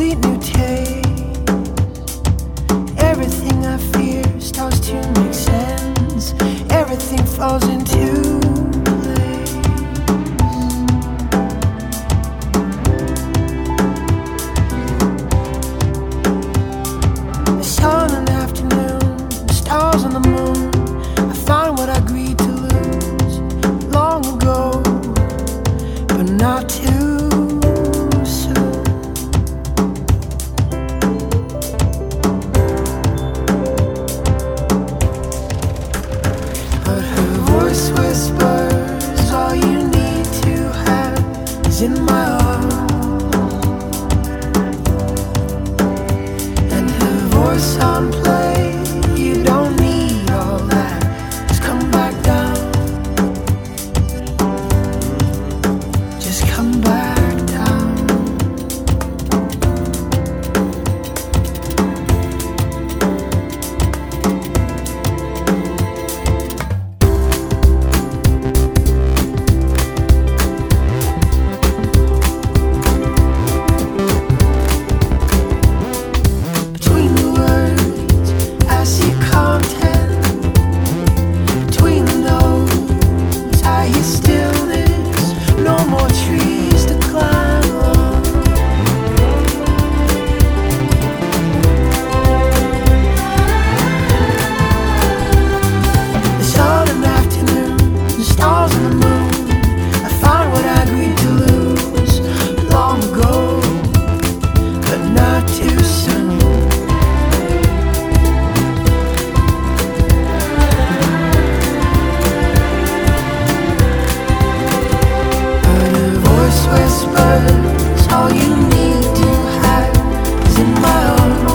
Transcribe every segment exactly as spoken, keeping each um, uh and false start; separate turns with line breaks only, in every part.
sweet new taste. Everything I fear starts to make sense. Everything falls into place. The sun in the afternoon, the stars on the moon. I find what I agreed to lose long ago, but not too soon. But her voice whispers, all you need to have is in my arms. And her voice on play, you don't need all that, just come back down. Just come back down. Between the words, I see content. Between the notes, I hear stillness. No more trees to climb on. The sun in the afternoon, the stars in the moon. I find what I agreed to lose long ago, but not too soon. But her voice whispers, all you need to have is in my arms.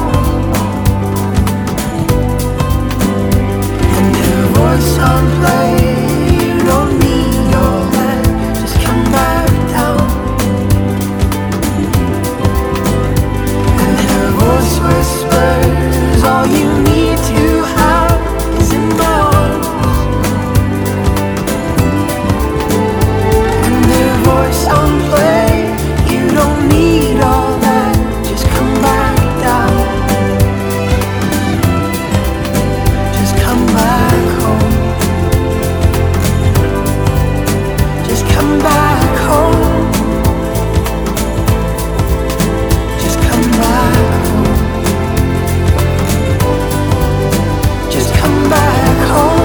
And her voice on play, you don't need all that, just come back down. And her voice whispers, all you need to have is in my arms. And her voice on play, you don't need all that, just come back down. Just come back home. Just come back home. Just come back home. Just come back home.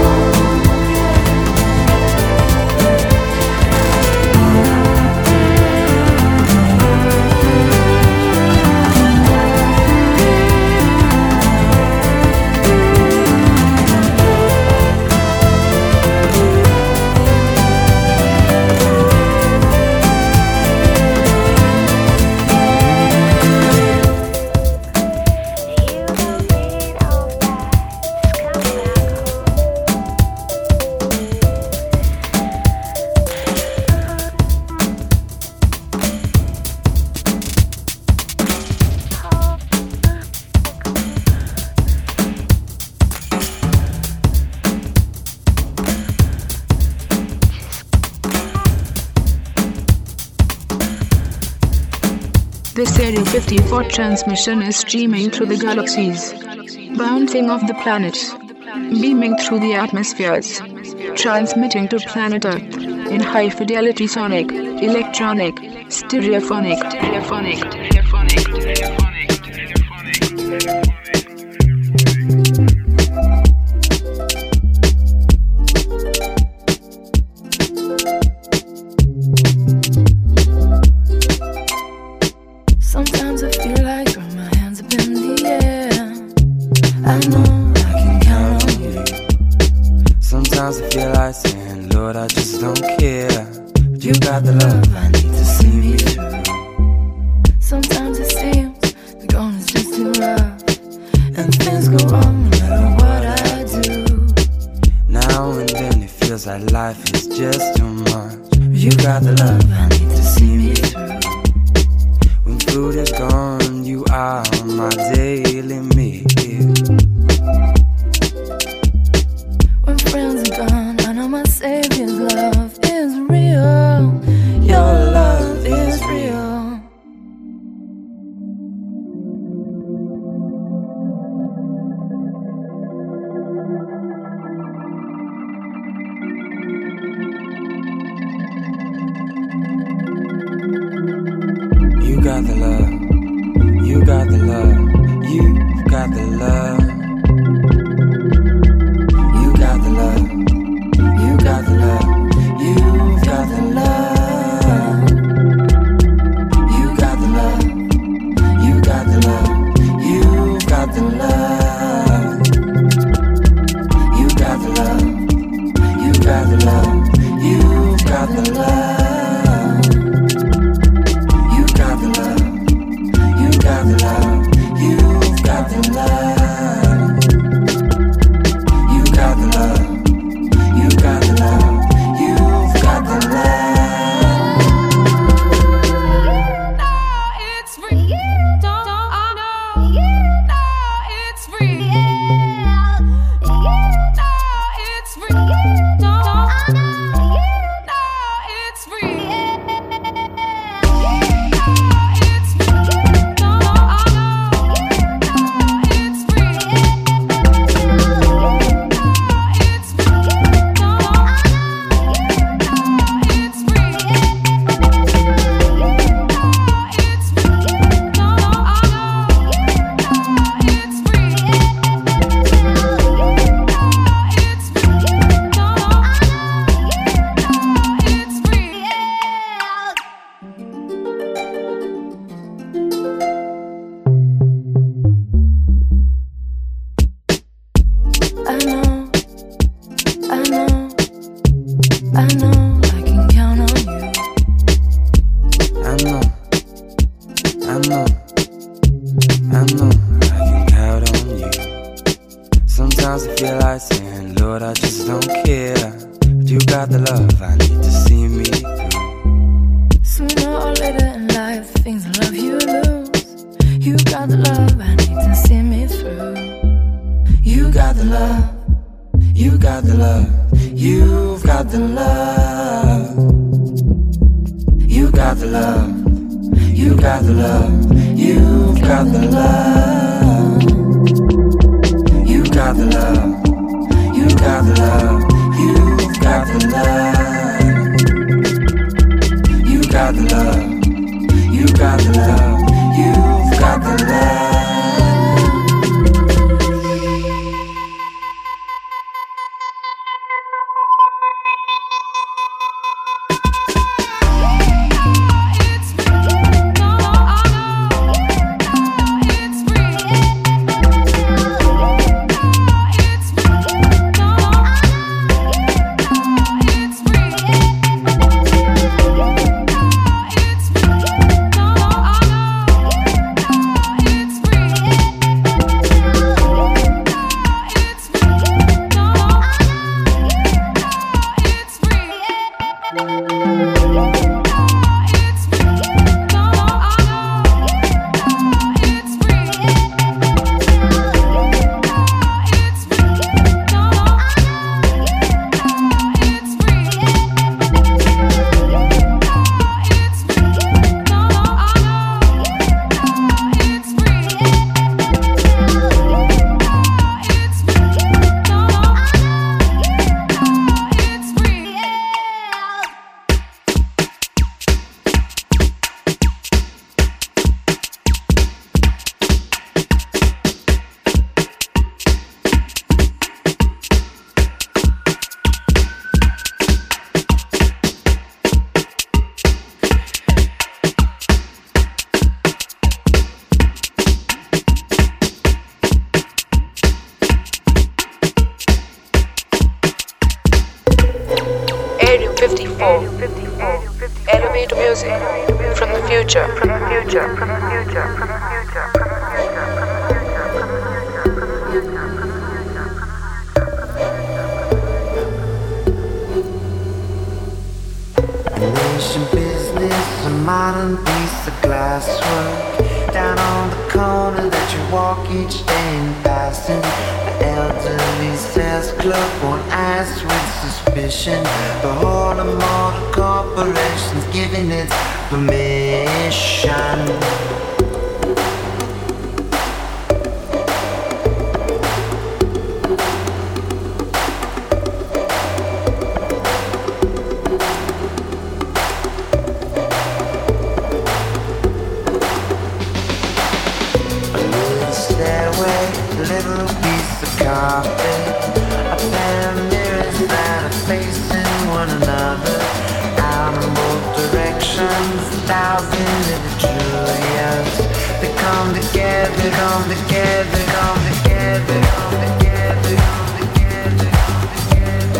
This Area fifty-four transmission is streaming through the galaxies, bouncing off the planets, beaming through the atmospheres, transmitting to planet Earth in high fidelity sonic, electronic, stereophonic, stereophonic, stereophonic, stereophonic, stereophonic.
Sometimes I feel like throwing my hands up in the air. I know I can count on you.
Sometimes I feel like saying, Lord, I just don't care. But you got the love I need to see me through.
Sometimes it seems the going is just too rough, and things go wrong no matter what I do.
Now and then it feels like life is just too much.
But you got the love I need to see me through.
When food is gone, you are my daily meal.
When friends are gone, I know my Savior's love is real. Your love is real.
love. You got the love. You've got the love. You got the love. You got the love. You've got the love. You got the love. You got the love. You've got the love. You got the love. You got the love. You've got the love. You got the love. You got the love. You've got the love. You got the love. You got the love. You've got the love.
It's free. Don't I know? It's free. It's free. Don't I know? It's free. It's free. Don't I know? It's free. It's free. Don't I know? It's free. It's free. Don't I know? It's free. It's free. Don't I know? It's free. I know, I know, I know I can count on you.
I know, I know, I know I can count on you. Sometimes I feel like saying, Lord, I just don't care. But you got the love I need to see me through.
Sooner or later in life, things in love you lose. You got the love I need to see me through.
You got the love. You got the love. You've got the love. You got the love. You got the love. You've got the love. You got the love. You got the love. You've got the love. You got the love. You got the love. You've got the love.
It's free. Don't I know? It's free. It's free. Don't I know? It's free. It's free. Don't I know? It's free. It's free. Don't I know? It's free. It's free. Don't I know? It's free. It's free. Don't I know? It's free. It's free. Don't I know? It's free. It's free. Don't I know? It's free.
Area fifty-four. Elevator music from the future. From the future. From the future. From the future. From the
Nation business, a modern piece of glasswork. Down on the corner that you walk each day in passing. The elderly sales club won't ask with suspicion. The whole of motor corporations giving its permission. little piece of carpet, a pair of mirrors that are facing one another, out in both directions, a thousand little Julias. They come together, come together, come together, come together, come together, come together.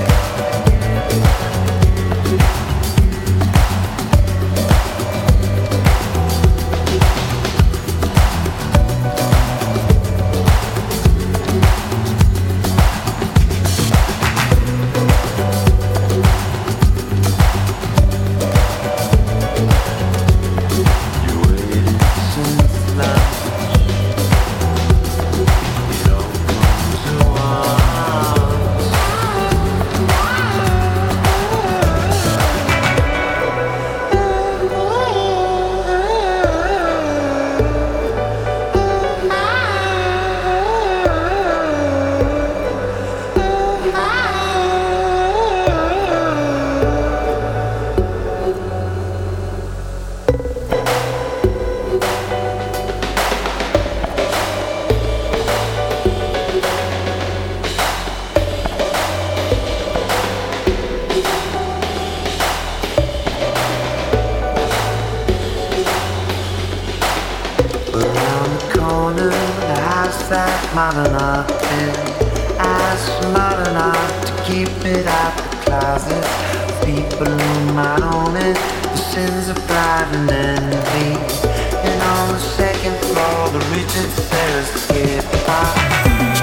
Modern art, ask modern art to keep it out the closet. People who might own it, the sins of pride and envy. And on the second floor, the Richard Serra skip park.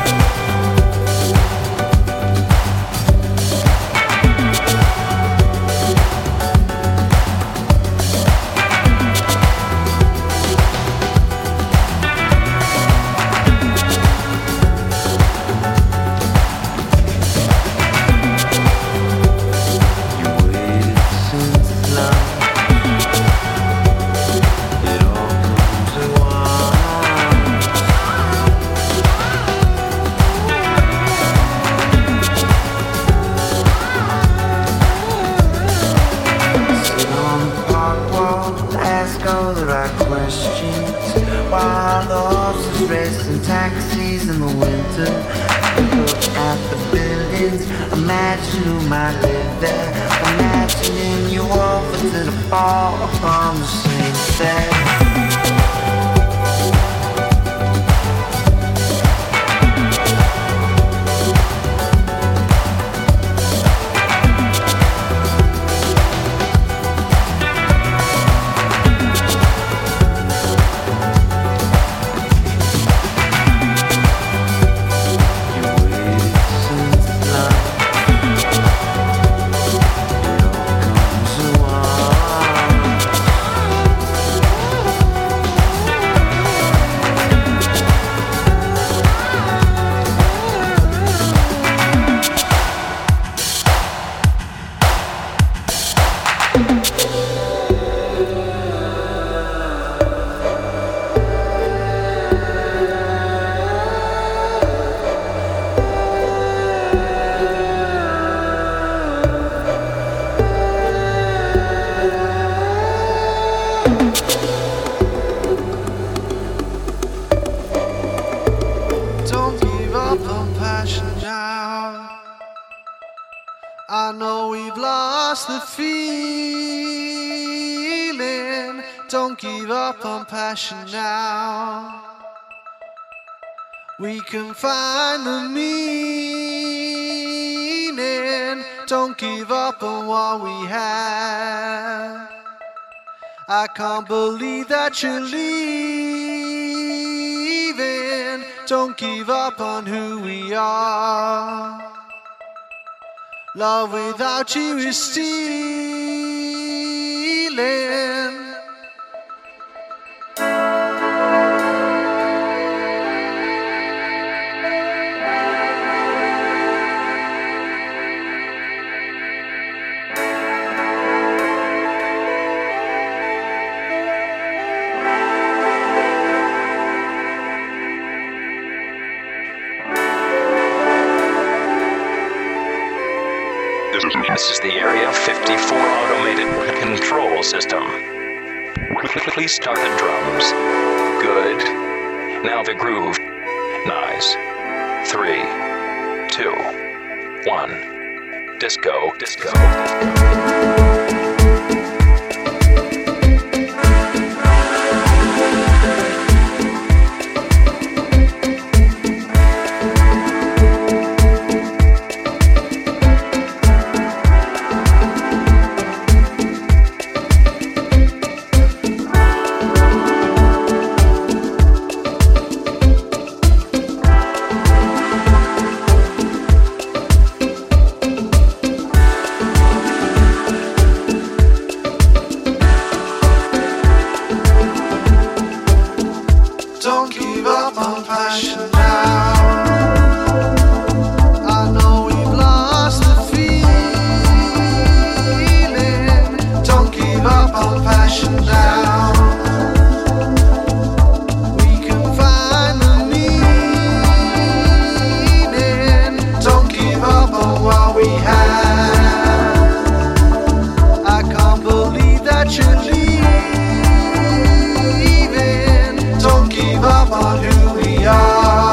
While the horses race in taxis in the winter, look at the buildings, imagine who might live there. Imagining you over to the fall upon the same set.
I know we've lost the feeling. Don't give up on passion now. We can find the meaning. Don't give up on what we have. I can't believe that you're leaving. Don't give up on who we are. Love without you is stealing.
This is the Area fifty-four automated control system. Please start the drums. Good. Now the groove. Nice. three, two, one. Disco, disco.
Don't give up on who we are.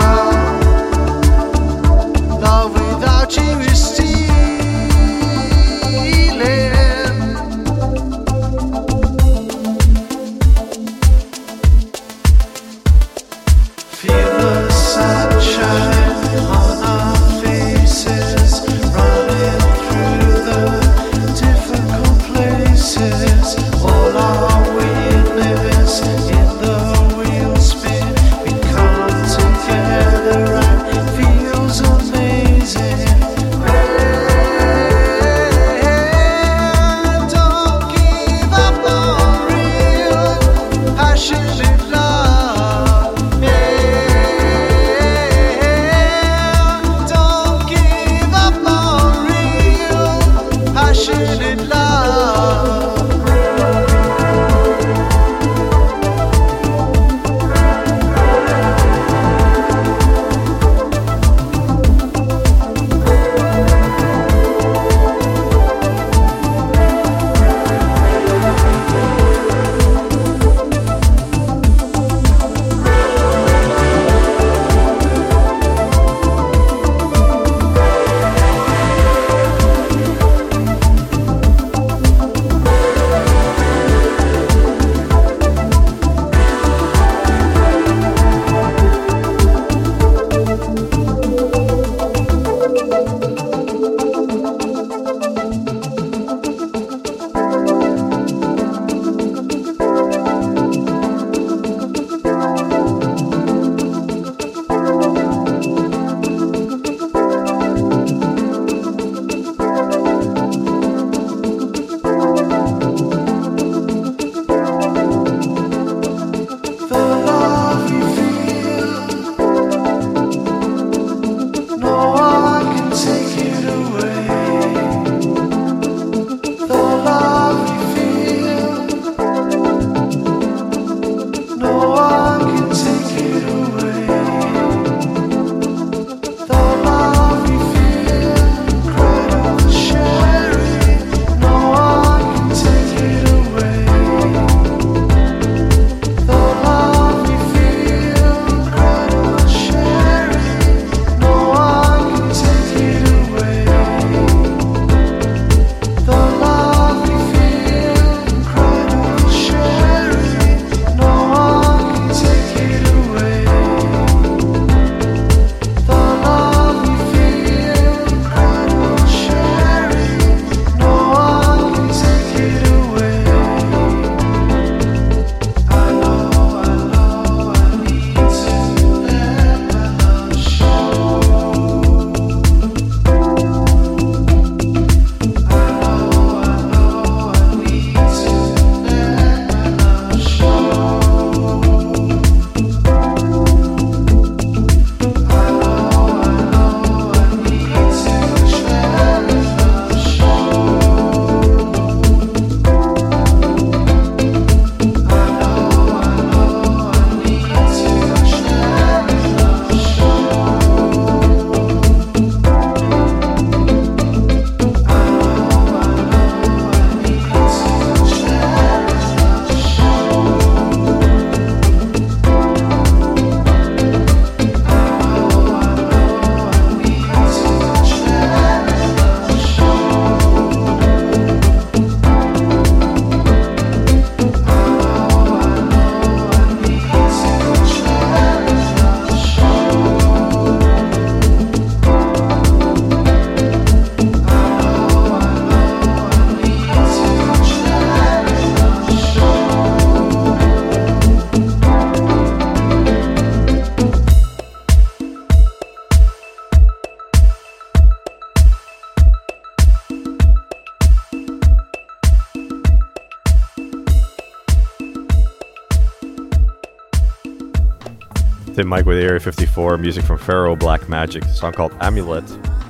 Tim Mike with Area fifty-four, music from Pharaoh Black Magic, a song called Amulet,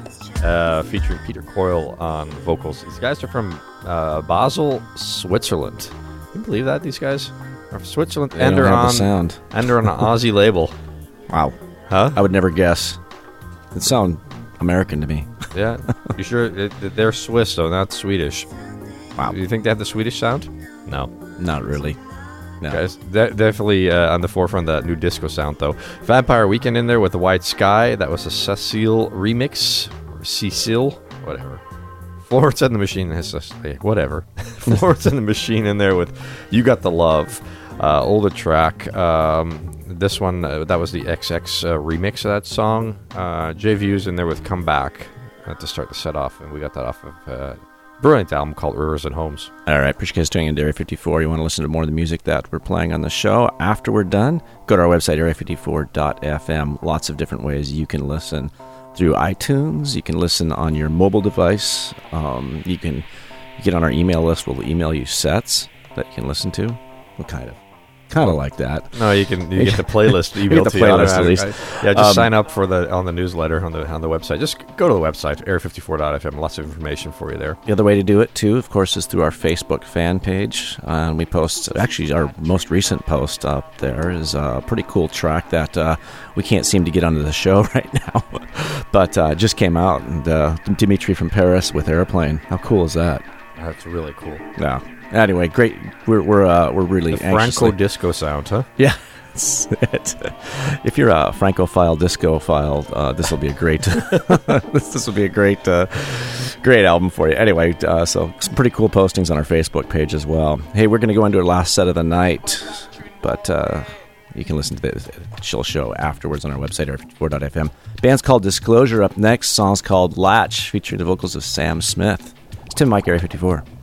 uh, featuring Peter Coyle on vocals. These guys are from uh, Basel, Switzerland. Can you believe that? These guys are from Switzerland,
They
and
don't
they're
have the
on
sound.
and they're on an Aussie label.
Wow.
Huh?
I would never guess. It sound American to me.
Yeah, you sure? It, they're Swiss, though, not Swedish.
Wow.
Do you think they have the Swedish sound? No.
Not really. No.
Guys, de- definitely uh, on the forefront of that new disco sound, though. Vampire Weekend in there with The White Sky. That was a Cecile remix. Or Cecile, whatever. Florence and the Machine has a, whatever. Florence and the Machine in there with You Got the Love. Uh, older track. Um, this one, uh, that was the X X uh, remix of that song. Uh, J View's in there with Come Back uh, to start the set off, and we got that off of uh, a brilliant album called Rivers and Homes.
All right, appreciate you guys tuning in to Area fifty-four. You want to listen to more of the music that we're playing on the show after we're done, go to our website, area fifty-four dot f m. Lots of different ways you can listen through iTunes. You can listen on your mobile device. Um, you can get on our email list. We'll email you sets that you can listen to. What kind of? Kind of like that.
No, you can you get the playlist
You
emailed
get the
to you
playlist at
automatic-
least.
Yeah, just
Um,
sign up for the on the newsletter on the on the website. Just go to the website, area fifty-four dot f m. Lots of information for you there.
The other way to do it, too, of course, is through our Facebook fan page. Uh, we post, actually, our most recent post up there is a pretty cool track that uh, we can't seem to get onto the show right now. But uh, it just came out, and uh, Dimitri from Paris with Airplane. How cool is that?
That's really cool.
Yeah. Anyway, great. We're we're uh, we're really
The
anxiously-
Franco disco sound, huh?
Yeah. That's it. If you're a Francophile, discophile, uh, this will be a great. this this will be a great, uh, great album for you. Anyway, uh, so some pretty cool postings on our Facebook page as well. Hey, we're going to go into our last set of the night, but uh, you can listen to the chill show afterwards on our website, area fifty-four dot f m. Band's called Disclosure. Up next, song's called Latch, featuring the vocals of Sam Smith. It's Tim Mike, Area fifty-four.